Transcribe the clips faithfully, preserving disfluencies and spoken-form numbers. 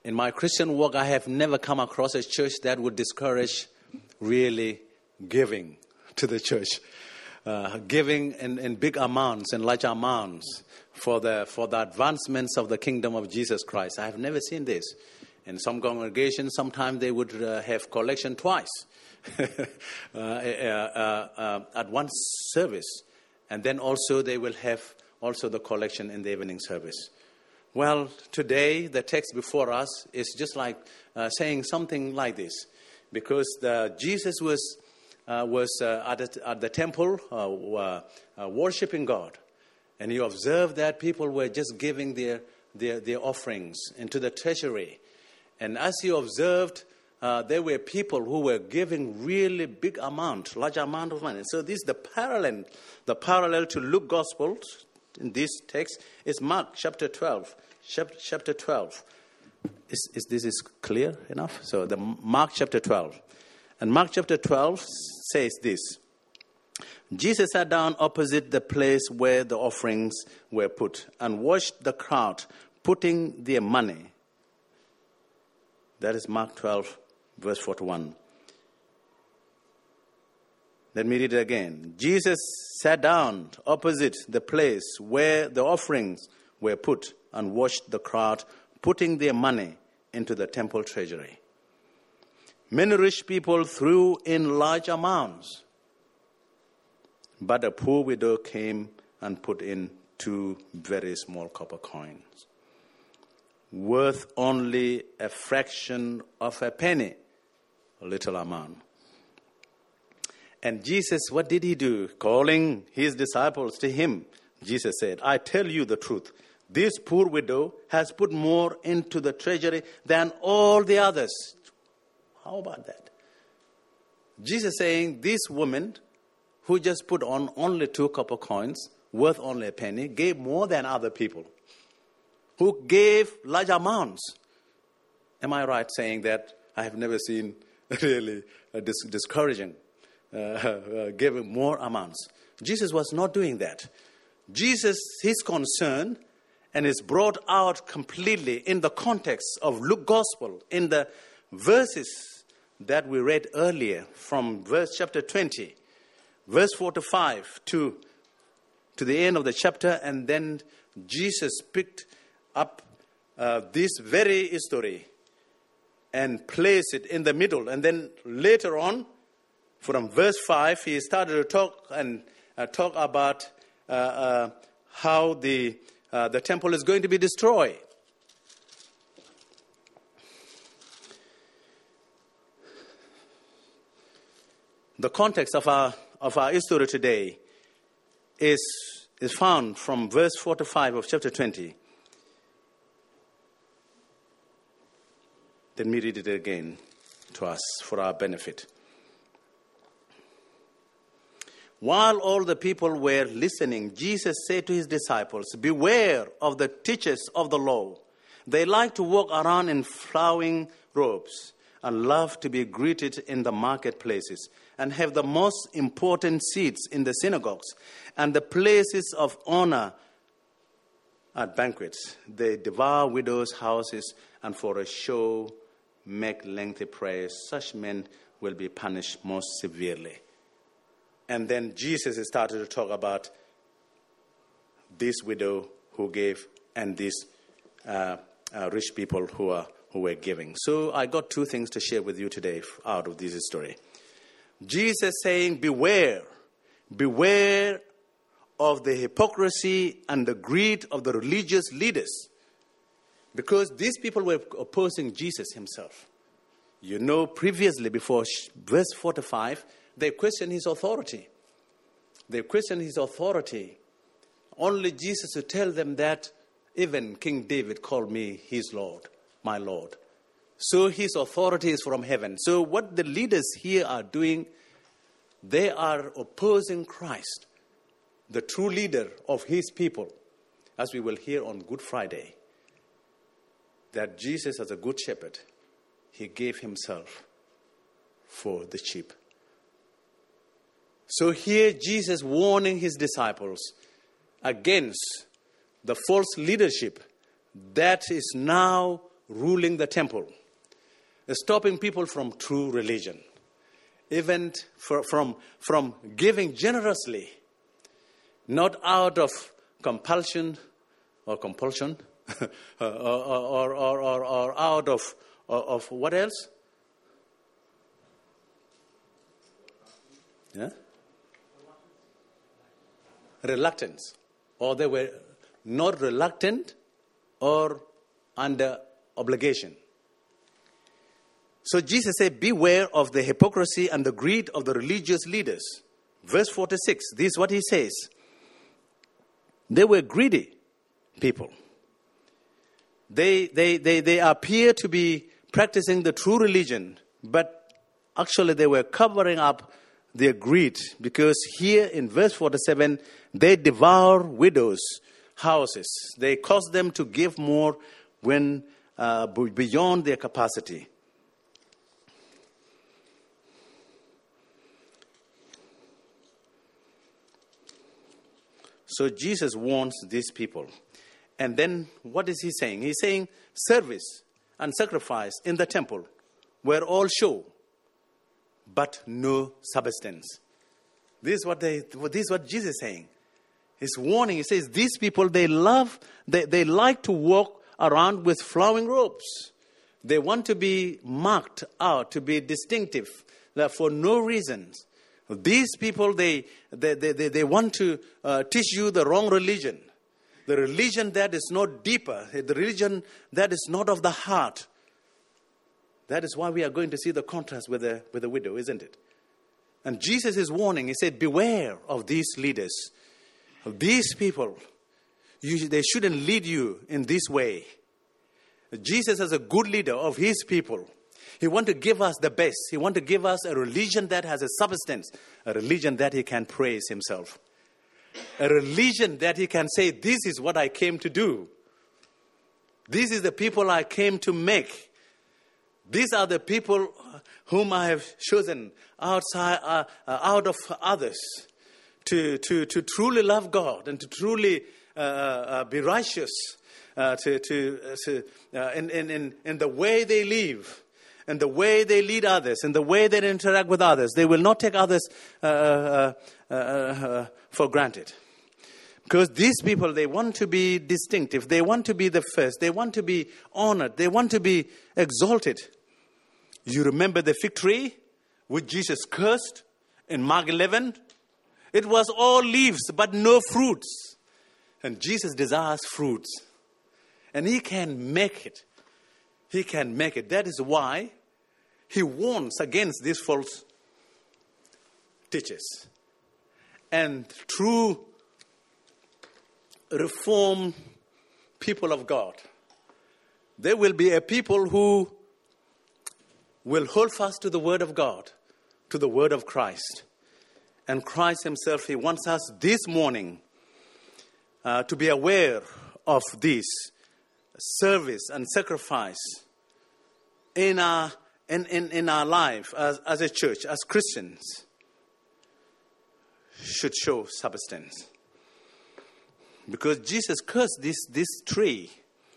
In my Christian walk, I have never come across a church that would discourage really giving to the church. Uh, giving in, in big amounts and large amounts for the for the advancements of the kingdom of Jesus Christ. I have never seen this. In some congregations, sometimes they would uh, have collection twice uh, uh, uh, uh, at one service. And then also they will have also the collection in the evening service. Well, today the text before us is just like uh, saying something like this. Because the, Jesus was uh, was uh, at, the, at the temple uh, uh, uh, worshiping God. And you observe that people were just giving their, their, their offerings into the treasury. And as you observed, uh, there were people who were giving really big amount, large amount of money. So this is the parallel, the parallel to Luke Gospel in this text is Mark chapter twelve. Chapter twelve. Is, is this is clear enough? So the Mark chapter twelve. And Mark chapter twelve says this. Jesus sat down opposite the place where the offerings were put and watched the crowd putting their money. That is Mark twelve, verse forty-one. Let me read it again. Jesus sat down opposite the place where the offerings were put and watched the crowd putting their money into the temple treasury. Many rich people threw in large amounts, but a poor widow came and put in two very small copper coins, worth only a fraction of a penny, a little amount. And Jesus, what did he do? Calling his disciples to him, Jesus said, I tell you the truth. This poor widow has put more into the treasury than all the others. How about that? Jesus saying, this woman who just put on only two copper coins, worth only a penny, gave more than other people who gave large amounts. Am I right saying that? I have never seen really uh, dis- discouraging, uh, uh, giving more amounts. Jesus was not doing that. Jesus, his concern, and is brought out completely in the context of Luke Gospel, in the verses that we read earlier from verse chapter twenty, verse forty-five to, to the end of the chapter, and then Jesus picked up uh, this very story and placed it in the middle. And then later on, from verse five, he started to talk and uh, talk about uh, uh, how the uh, the temple is going to be destroyed. The context of our of our story today is is found from verse forty-five of chapter twenty. Let me read it again to us for our benefit. While all the people were listening, Jesus said to his disciples, beware of the teachers of the law. They like to walk around in flowing robes and love to be greeted in the marketplaces and have the most important seats in the synagogues and the places of honor at banquets. They devour widows' houses and for a show make lengthy prayers. Such men will be punished most severely. And then Jesus started to talk about this widow who gave and these uh, uh, rich people who are who were giving. So I got two things to share with you today out of this story. Jesus saying, beware, beware of the hypocrisy and the greed of the religious leaders. Because these people were opposing Jesus himself. You know, previously, before verse forty-five, they questioned his authority. They questioned his authority. Only Jesus would tell them that even King David called me his Lord, my Lord. So his authority is from heaven. So what the leaders here are doing, they are opposing Christ, the true leader of his people, as we will hear on Good Friday, that Jesus, as a good shepherd, he gave himself for the sheep. So here Jesus warning his disciples against the false leadership that is now ruling the temple, stopping people from true religion, even for, from, from giving generously, not out of compulsion or compulsion, or, or, or, or, or out of, of what else? Yeah? Reluctance. Or they were not reluctant or under obligation. So Jesus said, beware of the hypocrisy and the greed of the religious leaders. Verse forty-six, this is what he says. They were greedy people. They, they, they, they appear to be practicing the true religion, but actually they were covering up their greed, because here in verse forty-seven, they devour widows' houses. They cause them to give more when uh, beyond their capacity. So Jesus warns these people. And then what is he saying? He's saying service and sacrifice in the temple were all show, but no substance. This is what they. This is what Jesus is saying. He's warning. He says these people, they love, they, they like to walk around with flowing robes. They want to be marked out, to be distinctive, for no reasons. These people, they they they, they, they want to uh, teach you the wrong religion. The religion that is not deeper. The religion that is not of the heart. That is why we are going to see the contrast with the, with the widow, isn't it? And Jesus is warning. He said, beware of these leaders. Of these people. You, they shouldn't lead you in this way. Jesus is a good leader of his people. He wants to give us the best. He wants to give us a religion that has a substance. A religion that he can praise himself. A religion that he can say, this is what I came to do. This is the people I came to make. These are the people whom I have chosen outside, uh, uh, out of others to, to, to truly love God and to truly uh, uh, be righteous uh, to, to, uh, to, uh, in, in, in the way they live, and the way they lead others, and the way they interact with others. They will not take others uh, uh, uh, uh, for granted. Because these people, they want to be distinctive. They want to be the first. They want to be honored. They want to be exalted. You remember the fig tree which Jesus cursed in Mark eleven? It was all leaves but no fruits. And Jesus desires fruits. And he can make it. He can make it. That is why he warns against these false teachers. And true reformed people of God, there will be a people who will hold fast to the word of God, to the word of Christ. And Christ himself, he wants us this morning uh, to be aware of this service and sacrifice in our, in, in, in our life as, as a church, as Christians, should show substance. Because Jesus cursed this, this tree.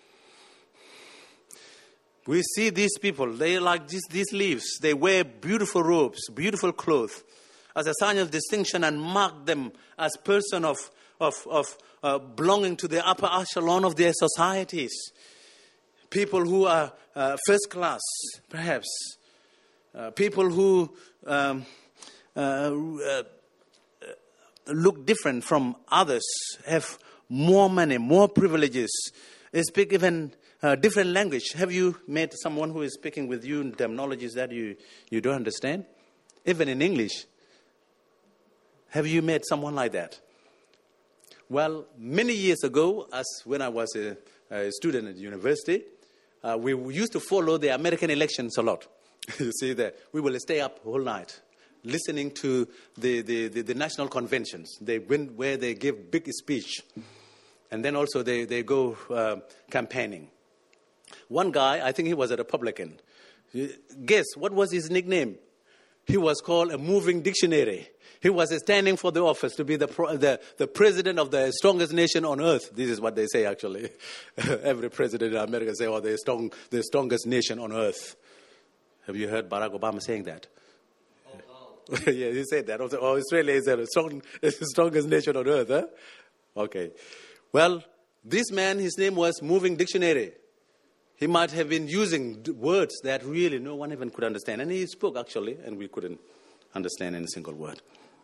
We see these people, they like this, these leaves. They wear beautiful robes, beautiful clothes, as a sign of distinction, and mark them as person of, of, of uh, belonging to the upper echelon of their societies. People who are uh, first class, perhaps. Uh, people who um, uh, uh, look different from others, have more money, more privileges. They speak even uh, different language. Have you met someone who is speaking with you in terminologies that you, you don't understand? Even in English. Have you met someone like that? Well, many years ago, as when I was a, a student at university, uh, we used to follow the American elections a lot. You see that we will stay up all night listening to the, the, the, the national conventions. They win where they give big speech. And then also they, they go uh, campaigning. One guy, I think he was a Republican. Guess, what was his nickname? he was called a moving dictionary. He was standing for the office to be the, the, the president of the strongest nation on earth. This is what they say, actually. Every president in America say, oh, they're strong, the strongest nation on earth. Have you heard Barack Obama saying that? Oh, wow. Yeah, he said that. Oh, Australia is the strong, strongest nation on earth. Huh? Okay. Well, this man, his name was Moving Dictionary. He might have been using words that really no one even could understand. And he spoke, actually, and we couldn't understand any single word.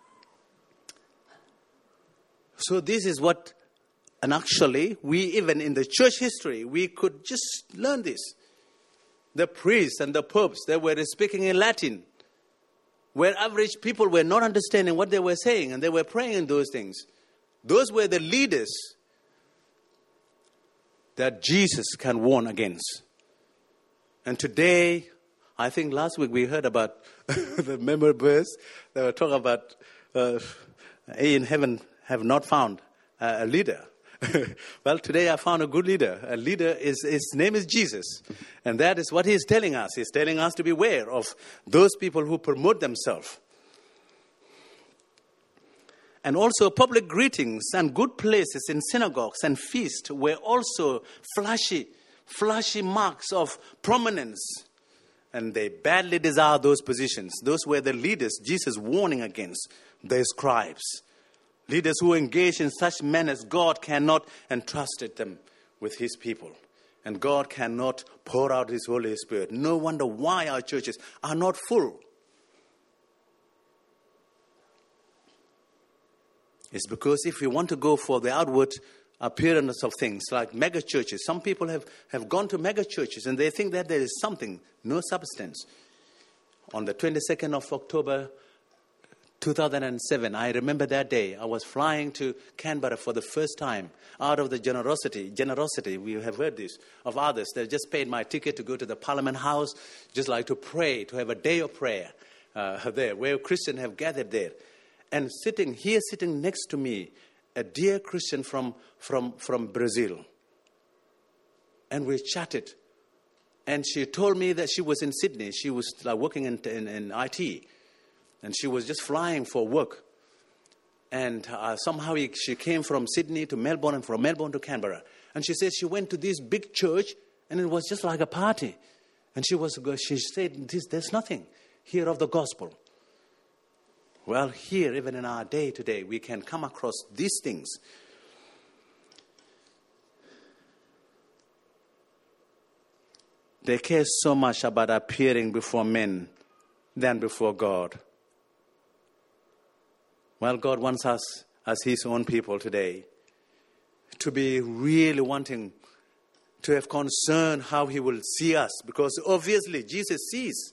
So this is what, and actually, we even in the church history, we could just learn this. The priests and the popes, they were speaking in Latin, where average people were not understanding what they were saying, and they were praying in those things. Those were the leaders that Jesus can warn against. And today, I think last week we heard about the memory verse. They were talking about uh, in heaven have not found uh, a leader. Well, today I found a good leader. A leader, is his name is Jesus. And that is what he's telling us. He's telling us to beware of those people who promote themselves. And also public greetings and good places in synagogues and feasts were also flashy, flashy marks of prominence. And they badly desire those positions. Those were the leaders Jesus warning against, the scribes. Leaders who engage in such manners, God cannot entrust them with his people. And God cannot pour out his Holy Spirit. No wonder why our churches are not full. It's because if we want to go for the outward appearance of things, like mega churches, some people have, have gone to mega churches and they think that there is something, no substance. On the twenty-second of October, two thousand seven, I remember that day. I was flying to Canberra for the first time out of the generosity, generosity, we have heard this, of others. They just paid my ticket to go to the Parliament House, just like to pray, to have a day of prayer uh, there, where Christians have gathered there. And sitting here, sitting next to me, a dear Christian from, from, from Brazil. And we chatted. And she told me that she was in Sydney. She was like, working in, in, in I T. And she was just flying for work. And uh, somehow he, she came from Sydney to Melbourne and from Melbourne to Canberra. And she said she went to this big church and it was just like a party. And she was she said, this, there's nothing here of the gospel. Well, here, even in our day today, we can come across these things. They care so much about appearing before men than before God. Well, God wants us as his own people today to be really wanting to have concern how he will see us. Because obviously Jesus sees.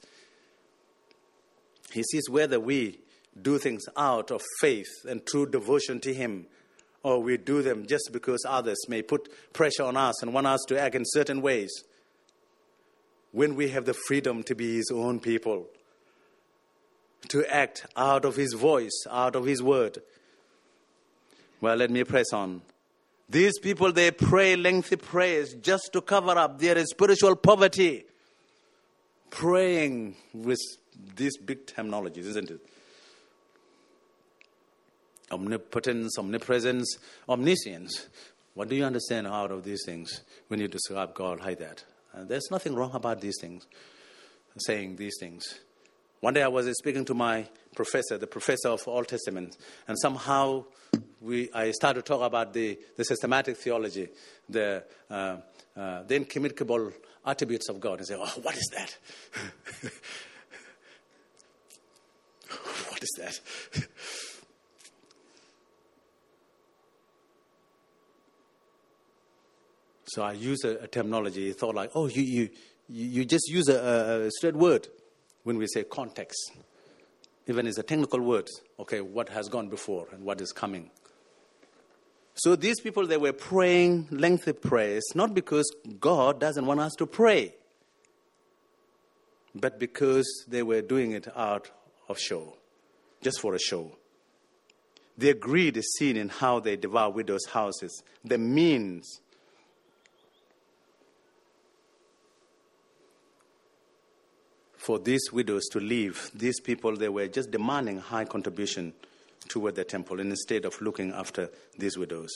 He sees whether we do things out of faith and true devotion to him, or we do them just because others may put pressure on us and want us to act in certain ways. When we have the freedom to be his own people, to act out of his voice, out of his word. Well, let me press on. These people, they pray lengthy prayers just to cover up their spiritual poverty. Praying with these big terminologies, isn't it? Omnipotence, omnipresence, omniscience. What do you understand out of these things when you describe God like that? And there's nothing wrong about these things, saying these things. One day I was speaking to my professor, the professor of Old Testament, and somehow we I started to talk about the, the systematic theology, the uh, uh, the incommunicable attributes of God, and say, "Oh, what is that? What is that?" So I used a, a terminology. He thought like, "Oh, you you you just use a, a straight word." When we say context, even it's a technical word, okay, what has gone before and what is coming. So these people, they were praying lengthy prayers, not because God doesn't want us to pray, but because they were doing it out of show, just for a show. Their greed is seen in how they devour widows' houses, the means. for these widows to leave. These people, they were just demanding high contribution toward the temple instead of looking after these widows.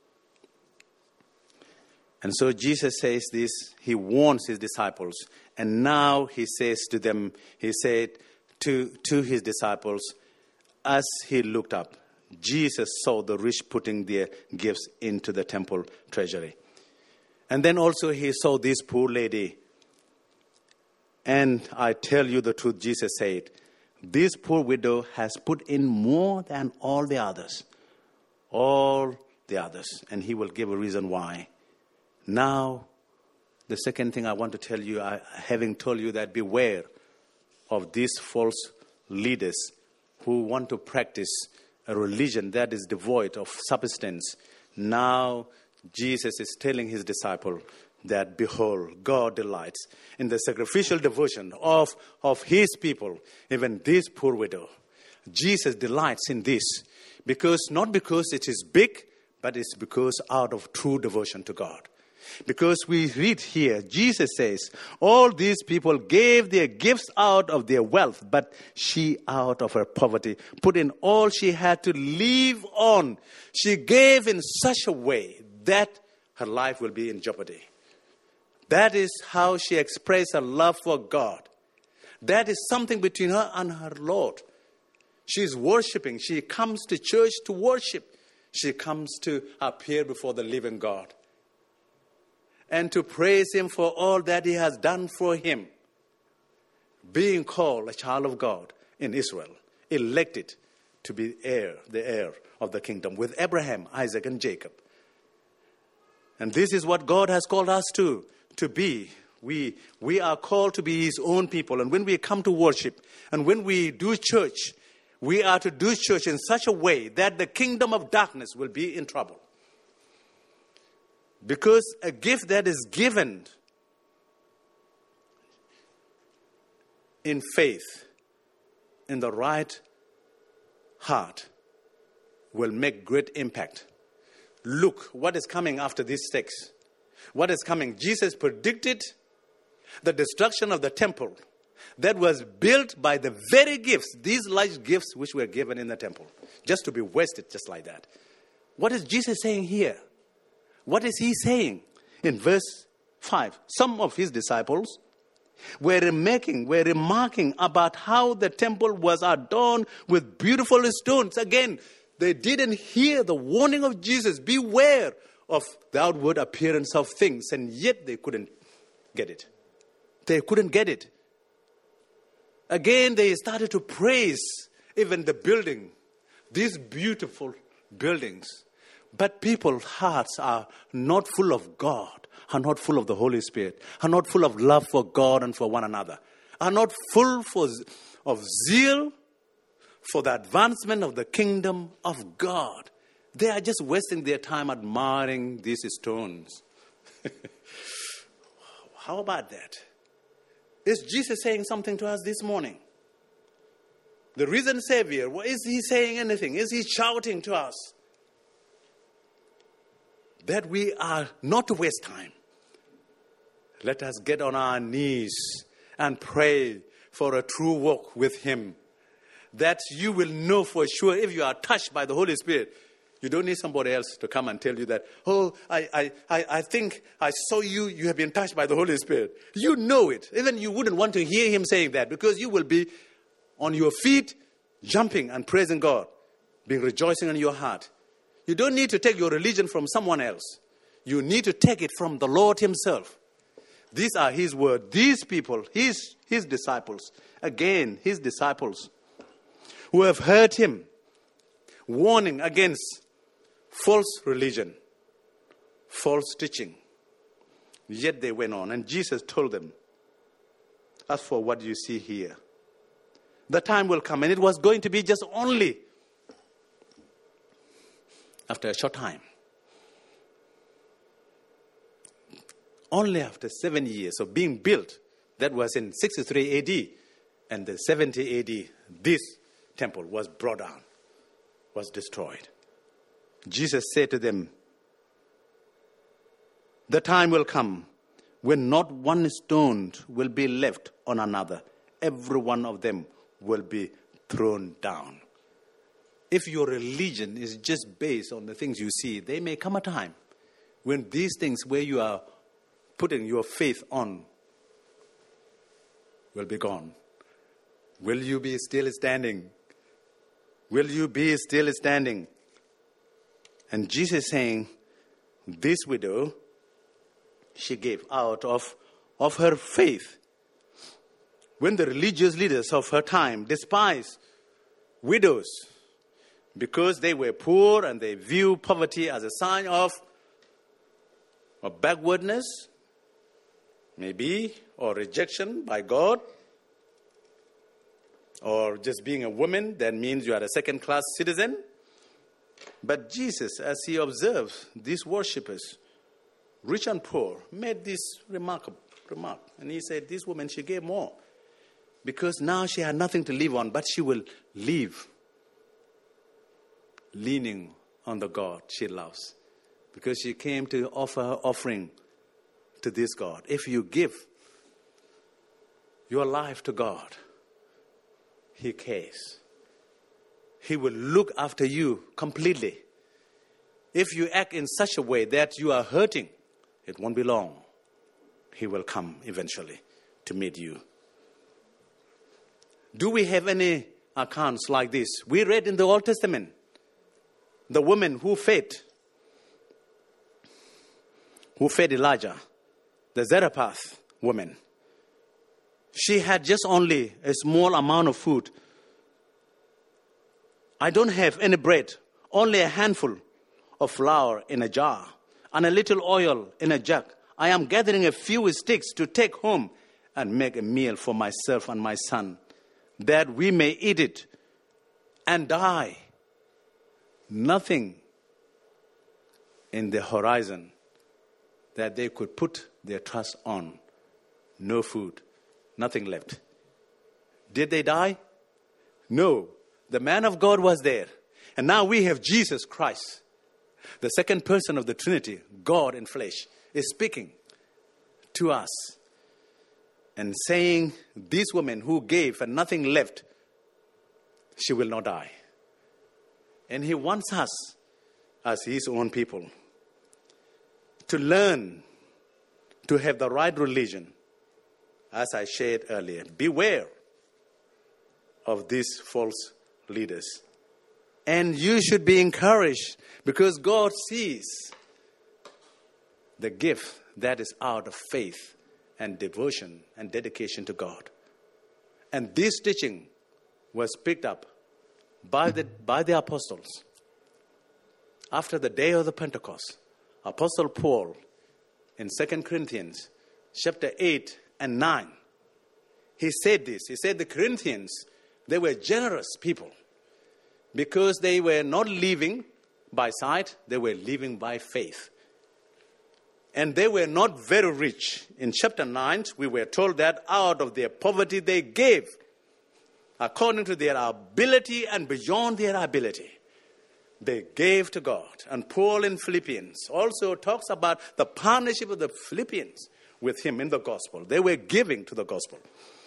And so Jesus says this, he warns his disciples, and now he says to them, he said to, to his disciples, as he looked up, Jesus saw the rich putting their gifts into the temple treasury. And then also he saw this poor lady. And I tell you the truth, Jesus said, this poor widow has put in more than all the others. All the others. And he will give a reason why. Now, the second thing I want to tell you, I, having told you that beware of these false leaders who want to practice a religion that is devoid of substance. Now, Jesus is telling his disciple that, behold, God delights in the sacrificial devotion of, of his people, even this poor widow. Jesus delights in this, because not because it is big, but it's because out of true devotion to God. Because we read here, Jesus says, all these people gave their gifts out of their wealth, but she, out of her poverty, put in all she had to live on. She gave in such a way that her life will be in jeopardy. That is how she expressed her love for God. That is something between her and her Lord. She is worshiping. She comes to church to worship. She comes to appear before the living God and to praise him for all that he has done for him. Being called a child of God in Israel, elected to be heir, the heir of the kingdom with Abraham, Isaac, and Jacob. And this is what God has called us to, to be. We, we are called to be his own people. And when we come to worship, and when we do church, we are to do church in such a way that the kingdom of darkness will be in trouble. Because a gift that is given in faith, in the right heart, will make great impact. Look what is coming after this text. What is coming? Jesus predicted the destruction of the temple that was built by the very gifts, these large gifts which were given in the temple, just to be wasted just like that. What is Jesus saying here? What is he saying? In verse five, some of his disciples were remarking, were remarking about how the temple was adorned with beautiful stones. Again, they didn't hear the warning of Jesus. Beware of the outward appearance of things. And yet they couldn't get it. They couldn't get it. Again, they started to praise even the building. These beautiful buildings. But people's hearts are not full of God, are not full of the Holy Spirit, are not full of love for God and for one another, are not full for, of zeal for the advancement of the kingdom of God. They are just wasting their time admiring these stones. How about that? Is Jesus saying something to us this morning? The risen Savior, is he saying anything? Is he shouting to us? That we are not to waste time. Let us get on our knees and pray for a true walk with him. That you will know for sure if you are touched by the Holy Spirit. You don't need somebody else to come and tell you that, oh, I, I, I, I think I saw you, you have been touched by the Holy Spirit. You know it. Even you wouldn't want to hear him saying that, because you will be on your feet, jumping and praising God, being rejoicing in your heart. You don't need to take your religion from someone else. You need to take it from the Lord himself. These are his words. These people, his, his disciples, again, his disciples, who have heard him warning against false religion, false teaching. Yet they went on. And Jesus told them, as for what you see here, the time will come, and it was going to be just only after a short time. Only after seven years of being built, that was in sixty-three A D, and the seventy A D, this temple was brought down, was destroyed. Jesus said to them, the time will come when not one stone will be left on another. every one of them will be thrown down. If your religion is just based on the things you see, there may come a time when these things where you are putting your faith on will be gone. Will you be still standing? Will you be still standing? And Jesus is saying, this widow, she gave out of, of her faith. When the religious leaders of her time despised widows because they were poor and they view poverty as a sign of, of backwardness, maybe, or rejection by God, or just being a woman, that means you are a second-class citizen. But Jesus, as he observes these worshippers, rich and poor, made this remarkable remark. And he said, this woman, she gave more. Because now she had nothing to live on, but she will live leaning on the God she loves. Because she came to offer her offering to this God. If you give your life to God, he cares. He will look after you completely. If you act in such a way that you are hurting, it won't be long. He will come eventually to meet you. Do we have any accounts like this? We read in the Old Testament, the woman who fed, who fed Elijah, the Zarephath woman. She had just only a small amount of food. I don't have any bread, only a handful of flour in a jar and a little oil in a jug. I am gathering a few sticks to take home and make a meal for myself and my son, that we may eat it and die. Nothing in the horizon that they could put their trust on. No food, nothing left. Did they die? No. The man of God was there. And now we have Jesus Christ, the second person of the Trinity, God in flesh, is speaking to us and saying, this woman who gave and nothing left, she will not die. And he wants us, as his own people, to learn to have the right religion, as I shared earlier. Beware of these false leaders. And you should be encouraged, because God sees the gift that is out of faith and devotion and dedication to God. And this teaching was picked up by the, by the apostles. After the day of the Pentecost, Apostle Paul in Second Corinthians chapter eight and nine, he said this. He said the Corinthians, they were generous people because they were not living by sight, they were living by faith. And they were not very rich. In chapter nine, we were told that out of their poverty they gave according to their ability and beyond their ability. They gave to God. And Paul in Philippians also talks about the partnership of the Philippians with him in the gospel. They were giving to the gospel.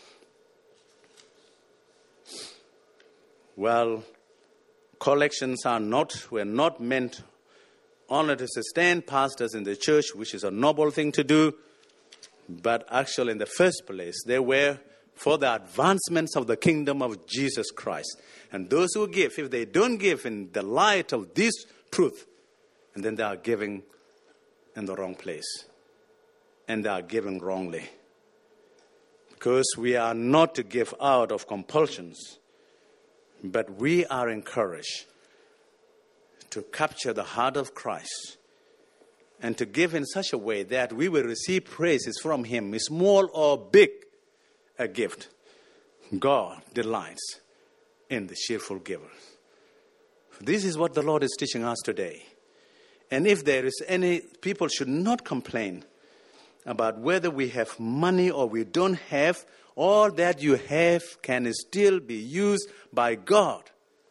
Well, collections are not, were not meant only to sustain pastors in the church, which is a noble thing to do, but actually in the first place, they were for the advancements of the kingdom of Jesus Christ. And those who give, if they don't give in the light of this truth, and then they are giving in the wrong place. And they are giving wrongly. Because we are not to give out of compulsions, but we are encouraged to capture the heart of Christ and to give in such a way that we will receive praises from him, small or big, a gift. God delights in the cheerful giver. This is what the Lord is teaching us today. And if there is any, people should not complain about whether we have money or we don't have. All that you have can still be used by God.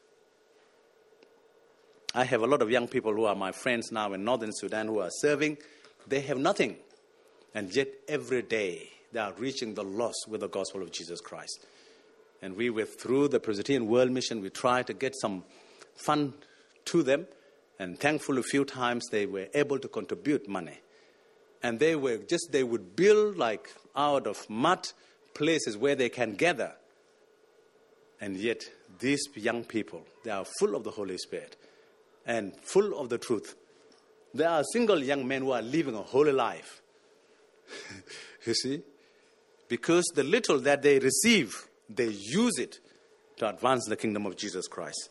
I have a lot of young people who are my friends now in Northern Sudan who are serving. They have nothing. And yet every day they are reaching the lost with the gospel of Jesus Christ. And we were, through the Presbyterian World Mission, we tried to get some fund to them. And thankfully, a few times they were able to contribute money. And they were just, they would build like out of mud places where they can gather. And yet, these young people, they are full of the Holy Spirit and full of the truth. There are single young men who are living a holy life. You see? Because the little that they receive, they use it to advance the kingdom of Jesus Christ.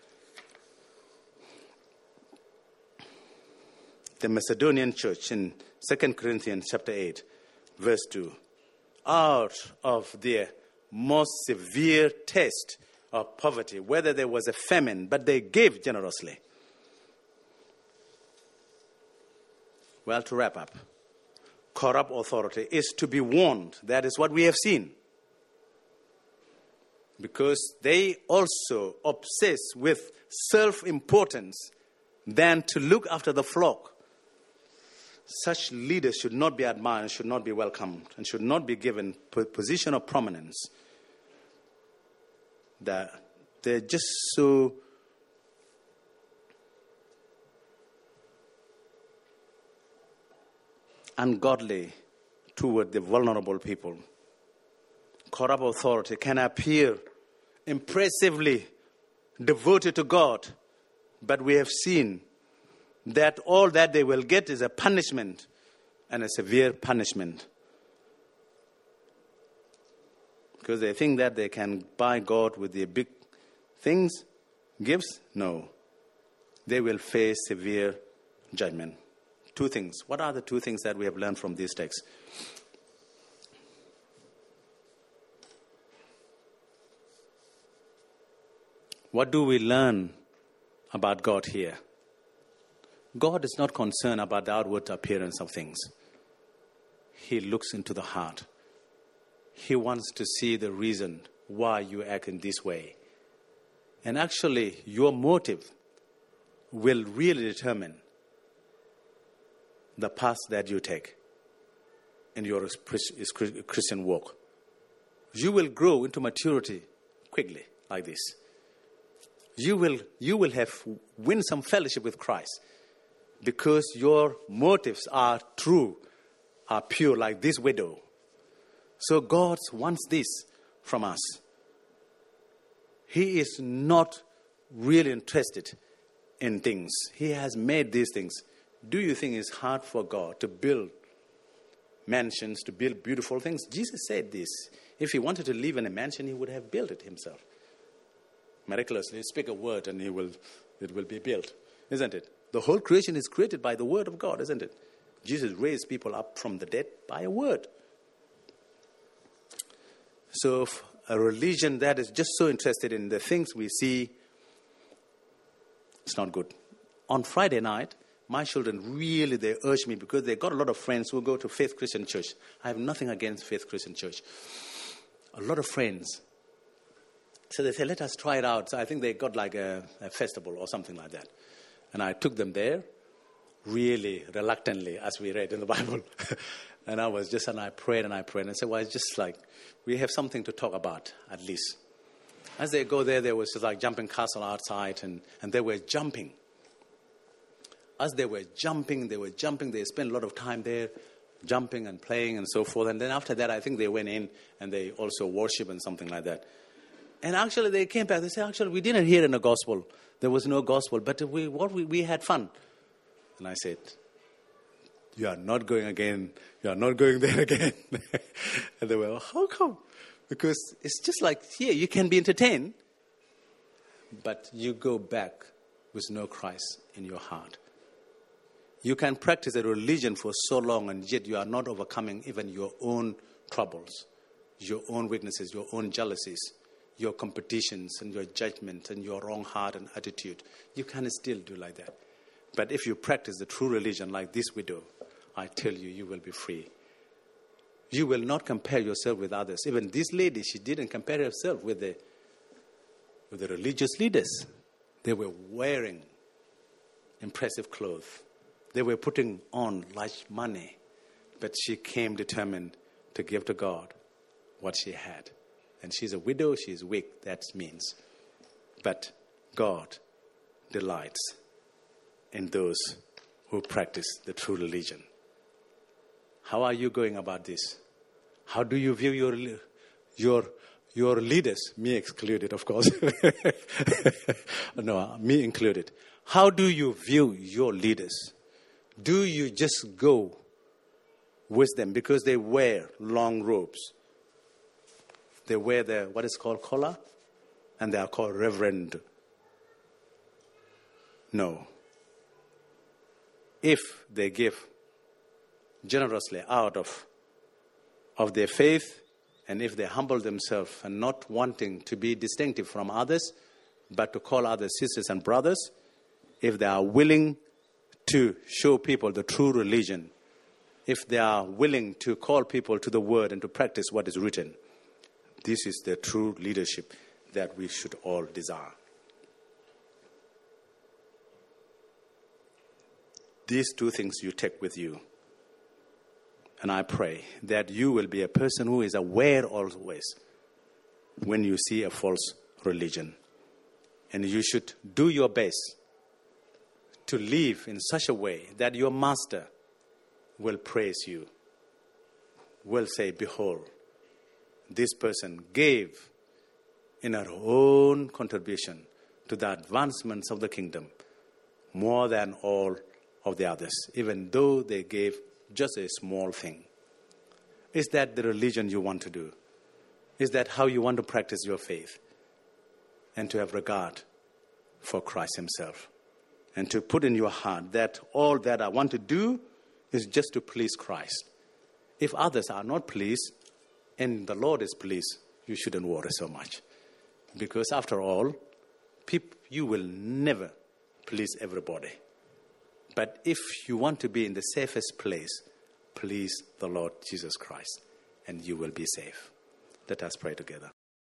The Macedonian church in Second Corinthians chapter eight, verse two, out of their most severe test of poverty, whether there was a famine, but they gave generously. Well, to wrap up, corrupt authority is to be warned. That is what we have seen. Because they also obsess with self-importance than to look after the flock. Such leaders should not be admired, should not be welcomed, and should not be given a position of prominence. That they're just so ungodly toward the vulnerable people. Corrupt authority can appear impressively devoted to God, but we have seen that all that they will get is a punishment, and a severe punishment. Because they think that they can buy God with their big things, gifts. No. They will face severe judgment. Two things. What are the two things that we have learned from these texts? What do we learn about God here? God is not concerned about the outward appearance of things. He looks into the heart. He wants to see the reason why you act in this way. And actually, your motive will really determine the path that you take in your Christian walk. You will grow into maturity quickly like this. You will, you will have win some fellowship with Christ because your motives are true, are pure like this widow. So God wants this from us. He is not really interested in things. He has made these things. Do you think it's hard for God to build mansions, to build beautiful things? Jesus said this. If he wanted to live in a mansion, he would have built it himself. Miraculously, speak a word and he will, it will be built, isn't it? The whole creation is created by the word of God, isn't it? Jesus raised people up from the dead by a word. So a religion that is just so interested in the things we see, it's not good. On Friday night, my children really, they urge me because they got a lot of friends who go to Faith Christian Church. I have nothing against Faith Christian Church. A lot of friends. So they say, let us try it out. So I think they got like a, a festival or something like that. And I took them there, really reluctantly, as we read in the Bible. And I was just, and I prayed and I prayed. And I said, well, it's just like, we have something to talk about, at least. As they go there, there was just like jumping castle outside, and, and they were jumping. As they were jumping, they were jumping. They spent a lot of time there, jumping and playing and so forth. And then after that, I think they went in and they also worship and something like that. And actually, they came back. They said, actually, we didn't hear in the gospel. There was no gospel. But we, what we, we had fun. And I said, you are not going again. You are not going there again. And they were, how come? Because it's just like here, you can be entertained, but you go back with no Christ in your heart. You can practice a religion for so long, and yet you are not overcoming even your own troubles, your own weaknesses, your own jealousies, your competitions and your judgment and your wrong heart and attitude. You can still do like that. But if you practice the true religion like this widow, I tell you, you will be free. You will not compare yourself with others. Even this lady, she didn't compare herself with the, with the religious leaders. They were wearing impressive clothes. They were putting on large money. But she came determined to give to God what she had. And she's a widow, she's weak, that means. But God delights in those who practice the true religion. How are you going about this? How do you view your your your leaders? Me excluded, of course. No, me included. How do you view your leaders? Do you just go with them because they wear long robes? They wear the, what is called collar, and they are called reverend. No. If they give generously out of, of their faith, and if they humble themselves and not wanting to be distinctive from others, but to call others sisters and brothers, if they are willing to show people the true religion, if they are willing to call people to the word and to practice what is written, this is the true leadership that we should all desire. These two things you take with you. And I pray that you will be a person who is aware always when you see a false religion. And you should do your best to live in such a way that your master will praise you, will say, behold, this person gave in her own contribution to the advancements of the kingdom more than all of the others, even though they gave just a small thing. Is that the religion you want to do? Is that how you want to practice your faith? And to have regard for Christ himself. And to put in your heart that all that I want to do is just to please Christ. If others are not pleased and the Lord is pleased, you shouldn't worry so much. Because after all, peop- you will never please everybody. But if you want to be in the safest place, please the Lord Jesus Christ, and you will be safe. Let us pray together.